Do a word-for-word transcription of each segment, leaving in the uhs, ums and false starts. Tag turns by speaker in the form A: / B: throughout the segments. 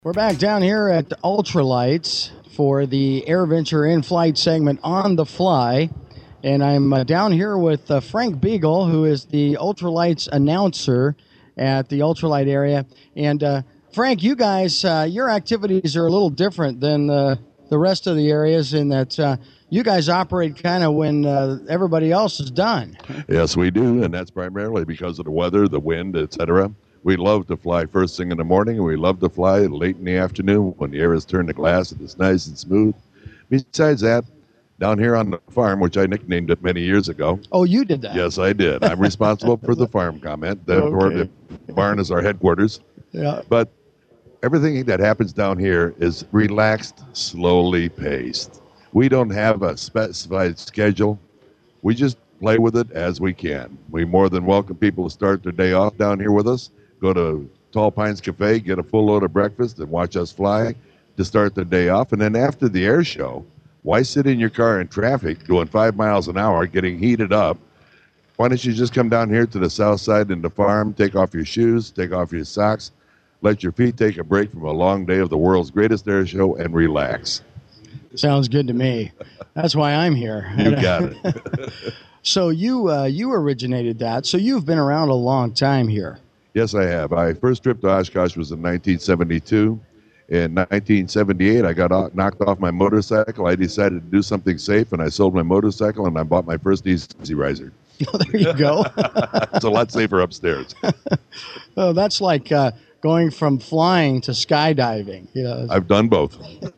A: We're back down here at Ultralights for the AirVenture in-flight segment On the Fly. And I'm uh, down here with uh, Frank Beagle, who is the Ultralights announcer at the Ultralight area. And uh, Frank, you guys, uh, your activities are a little different than uh, the rest of the areas in that uh, you guys operate kind of when uh, everybody else is done.
B: Yes, we do, and that's primarily because of the weather, the wind, et cetera. We love to fly first thing in the morning, and we love to fly late in the afternoon when the air is turned to glass and it's nice and smooth. Besides that, down here on the farm, which I nicknamed it many years ago.
A: Oh, you did that?
B: Yes, I did. I'm responsible for the farm comment. The,
A: Okay.
B: the barn is our headquarters.
A: Yeah.
B: But everything that happens down here is relaxed, slowly paced. We don't have a specified schedule. We just play with it as we can. We more than welcome people to start their day off down here with us. Go to Tall Pines Cafe, get a full load of breakfast, and watch us fly to start the day off. And then after the air show, why sit in your car in traffic doing five miles an hour, getting heated up? Why don't you just come down here to the south side in the farm, take off your shoes, take off your socks, let your feet take a break from a long day of the world's greatest air show, and relax.
A: Sounds good to me. That's why I'm here.
B: You got it.
A: So you uh, you originated that. So you've been around a long time here.
B: Yes, I have. My first trip to Oshkosh was in nineteen seventy-two. In nineteen seventy-eight, I got off, knocked off my motorcycle. I decided to do something safe, and I sold my motorcycle, and I bought my first Easy Riser.
A: Oh, there you go.
B: It's a lot safer upstairs.
A: Oh, that's like uh, going from flying to skydiving. You know.
B: I've done both.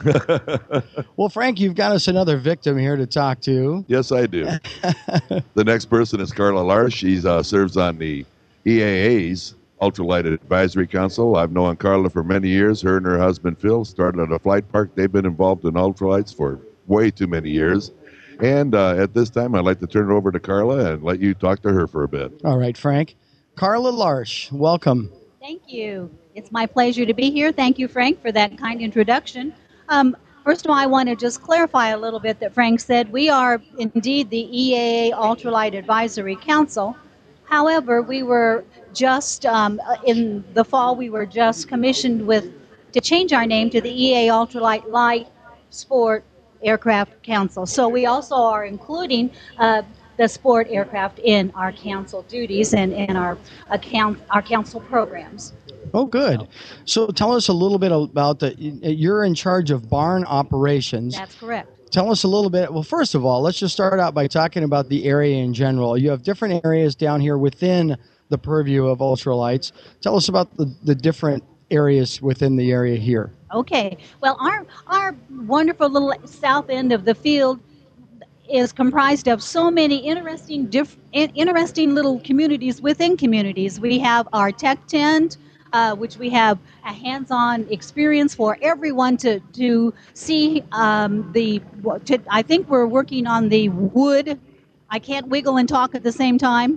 A: Well, Frank, you've got us another victim here to talk to.
B: Yes, I do. The next person is Carla Larsch. She uh, serves on the E A A's Ultralight Advisory Council. I've known Carla for many years. Her and her husband Phil started at a flight park. They've been involved in ultralights for way too many years. And uh, at this time, I'd like to turn it over to Carla and let you talk to her for a bit.
A: All right, Frank. Carla Larsch, welcome.
C: Thank you. It's my pleasure to be here. Thank you, Frank, for that kind introduction. Um, first of all, I want to just clarify a little bit that Frank said. We are indeed the E A A Ultralight Advisory Council. However, we were just, um, in the fall, we were just commissioned with to change our name to the E A A Ultralight Light Sport Aircraft Council. So we also are including uh, the sport aircraft in our council duties and in our account, our council programs.
A: Oh, good. So tell us a little bit about the, you're in charge of barn operations.
C: That's correct.
A: Tell us a little bit. Well, first of all, let's just start out by talking about the area in general. You have different areas down here within the purview of ultralights. Tell us about the, the different areas within the area here.
C: Okay. Well, our our wonderful little south end of the field is comprised of so many interesting, diff, interesting little communities within communities. We have our tech tent, uh, which we have a hands-on experience for everyone to to see. Um, the to, I think we're working on the wood. I can't wiggle and talk at the same time.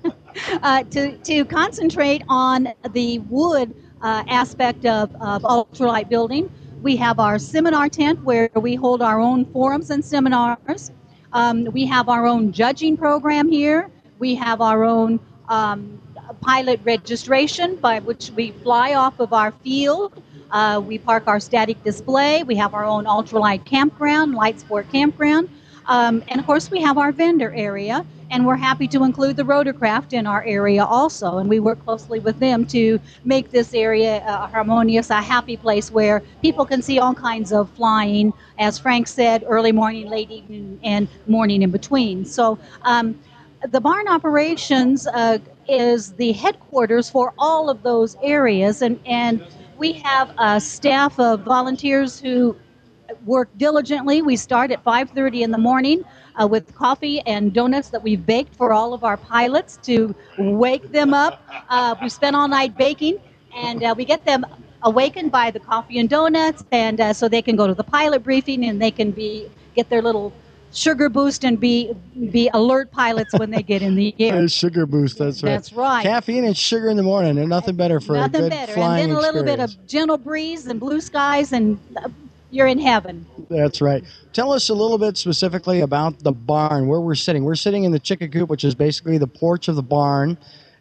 C: uh, to to concentrate on the wood uh, aspect of, of ultralight building. We have our seminar tent where we hold our own forums and seminars. Um, we have our own judging program here. We have our own um, pilot registration by which we fly off of our field. Uh, we park our static display. We have our own ultralight campground, light sport campground. Um, and of course, we have our vendor area, and we're happy to include the rotorcraft in our area also. And we work closely with them to make this area uh, harmonious, a happy place where people can see all kinds of flying, as Frank said, early morning, late evening, and morning in between. So um, the barn operations uh, is the headquarters for all of those areas, and, and we have a staff of volunteers who work diligently. We start at five thirty in the morning uh, with coffee and donuts that we've baked for all of our pilots to wake them up. Uh, we spent all night baking, and uh, we get them awakened by the coffee and donuts, and uh, so they can go to the pilot briefing and they can be get their little sugar boost and be be alert pilots when they get in the air.
A: Sugar boost, that's right.
C: That's right.
A: Caffeine and sugar in the morning. They're nothing better for
C: Nothing
A: a good
C: better.
A: flying
C: And then a little
A: experience.
C: bit of gentle breeze and blue skies, and uh, you're in heaven.
A: That's right. Tell us a little bit specifically about the barn, where we're sitting. We're sitting in the chicken coop, which is basically the porch of the barn.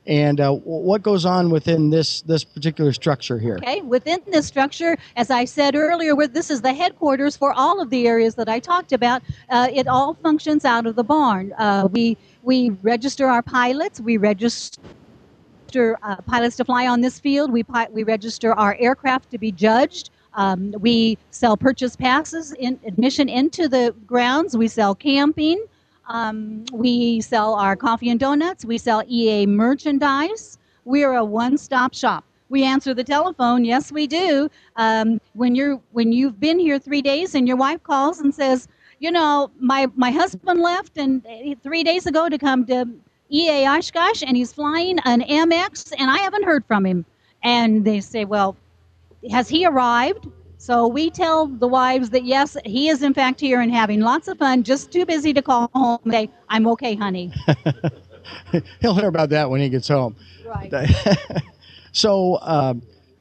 A: And uh, what goes on within this this particular structure here?
C: Okay, within this structure, as I said earlier, where this is the headquarters for all of the areas that I talked about. Uh, it all functions out of the barn. Uh, we we register our pilots. We register uh, pilots to fly on this field. We pi- we register our aircraft to be judged. Um, we sell purchase passes in admission into the grounds. We sell camping. Um, we sell our coffee and donuts. We sell E A merchandise. We're a one-stop shop. We answer the telephone. Yes, we do. Um, when you're when you've been here three days and your wife calls and says, you know, my my husband left and three days ago to come to E A Oshkosh and he's flying an M X and I haven't heard from him. And they say, well, has he arrived? So we tell the wives that, yes, he is in fact here and having lots of fun, just too busy to call home and say, I'm okay, honey.
A: He'll hear about that when he gets home.
C: Right.
A: So uh,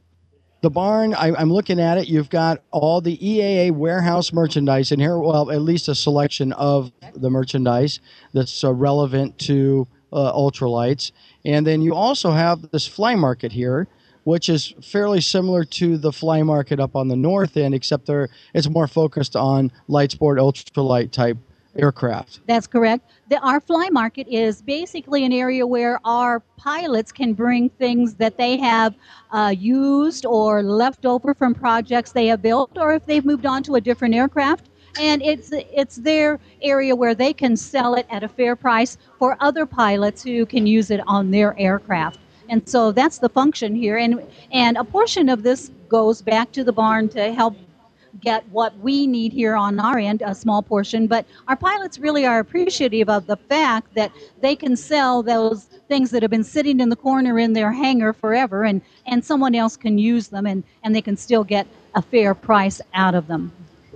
A: the barn, I, I'm looking at it. You've got all the E A A warehouse merchandise in here, well, at least a selection of the merchandise that's uh, relevant to uh, ultralights. And then you also have this fly market here, which is fairly similar to the fly market up on the north end, except there it's more focused on light sport, ultralight type aircraft.
C: That's correct. The, our fly market is basically an area where our pilots can bring things that they have uh, used or left over from projects they have built, or if they've moved on to a different aircraft. And it's it's their area where they can sell it at a fair price for other pilots who can use it on their aircraft. And so that's the function here. And and a portion of this goes back to the barn to help get what we need here on our end, a small portion. But our pilots really are appreciative of the fact that they can sell those things that have been sitting in the corner in their hangar forever, and, and someone else can use them, and, and they can still get a fair price out of them.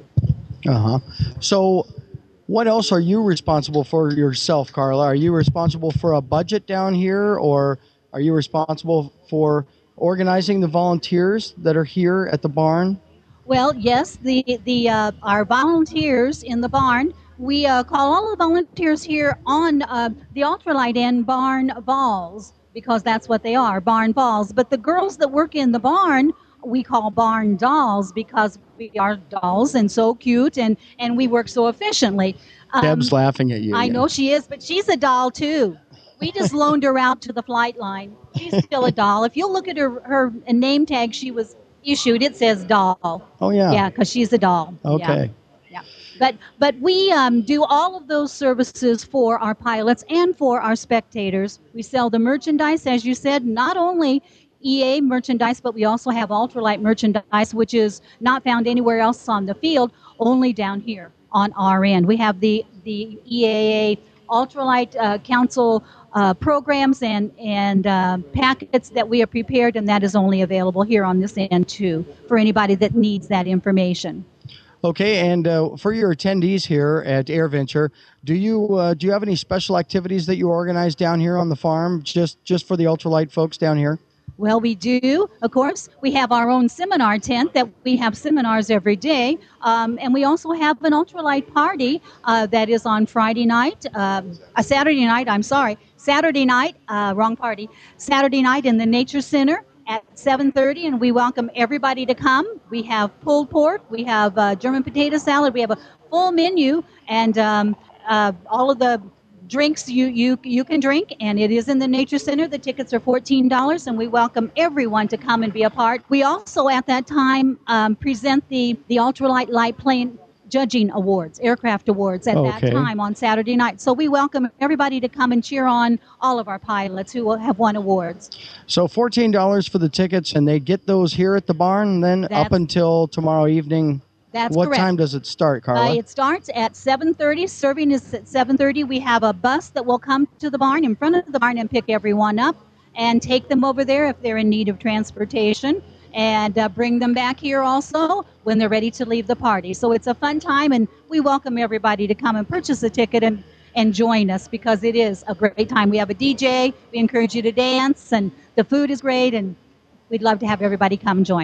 A: Uh-huh. So what else are you responsible for yourself, Carla? Are you responsible for a budget down here, or are you responsible for organizing the volunteers that are here at the barn?
C: Well, yes, the the uh, our volunteers in the barn, we uh, call all the volunteers here on uh, the ultralight end barn balls, because that's what they are, barn balls. But the girls that work in the barn, we call barn dolls, because we are dolls and so cute, and, and we work so efficiently. Um,
A: Deb's laughing at you.
C: I
A: yeah.
C: know she is, but she's a doll too. We just loaned her out to the flight line. She's still a doll. If you look at her, her name tag she was issued, it says doll.
A: Oh, yeah.
C: Yeah, because she's a doll.
A: Okay.
C: Yeah. yeah. But but we um, do all of those services for our pilots and for our spectators. We sell the merchandise, as you said, not only E A merchandise, but we also have ultralight merchandise, which is not found anywhere else on the field, only down here on our end. We have the, the E A A Ultralight uh, Council uh, programs and, and uh, packets that we have prepared, and that is only available here on this end, too, for anybody that needs that information.
A: Okay, and uh, for your attendees here at AirVenture, do you uh, do you have any special activities that you organize down here on the farm, just just for the ultralight folks down here?
C: Well, we do, of course. We have our own seminar tent that we have seminars every day. Um, and we also have an ultralight party uh, that is on Friday night, uh, a Saturday night, I'm sorry, Saturday night, uh, wrong party, Saturday night in the Nature Center at seven thirty, and we welcome everybody to come. We have pulled pork, we have uh, German potato salad, we have a full menu, and um, uh, all of the drinks you, you you can drink, and it is in the Nature Center. The tickets are fourteen dollars, and we welcome everyone to come and be a part. We also, at that time, um, present the, the Ultralight Light Plane Judging Awards, Aircraft Awards, at
A: Okay.
C: that time on Saturday night. So we welcome everybody to come and cheer on all of our pilots who will have won awards.
A: So fourteen dollars for the tickets, and they get those here at the barn, and then
C: That's-
A: up until tomorrow evening.
C: That's
A: what
C: correct.
A: time does it start, Carla?
C: Uh, it starts at seven thirty. Serving is at seven thirty. We have a bus that will come to the barn, in front of the barn, and pick everyone up and take them over there if they're in need of transportation, and uh, bring them back here also when they're ready to leave the party. So it's a fun time, and we welcome everybody to come and purchase a ticket and, and join us, because it is a great time. We have a D J. We encourage you to dance, and the food is great, and we'd love to have everybody come join.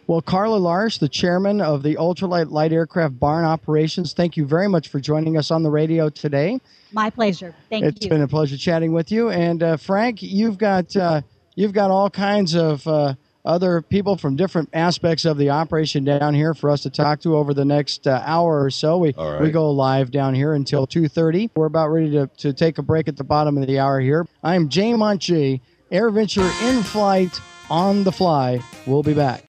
A: Well, Carla Larsch, the chairman of the Ultralight Light Aircraft Barn Operations, thank you very much for joining us on the radio today.
C: My pleasure. Thank
A: it's
C: you.
A: It's been a pleasure chatting with you. And uh, Frank, you've got uh, you've got all kinds of uh, other people from different aspects of the operation down here for us to talk to over the next uh, hour or so. We
B: All right.
A: we go live down here until two thirty. We're about ready to, to take a break at the bottom of the hour here. I'm Jay Montg, AirVenture in flight, on the fly. We'll be back.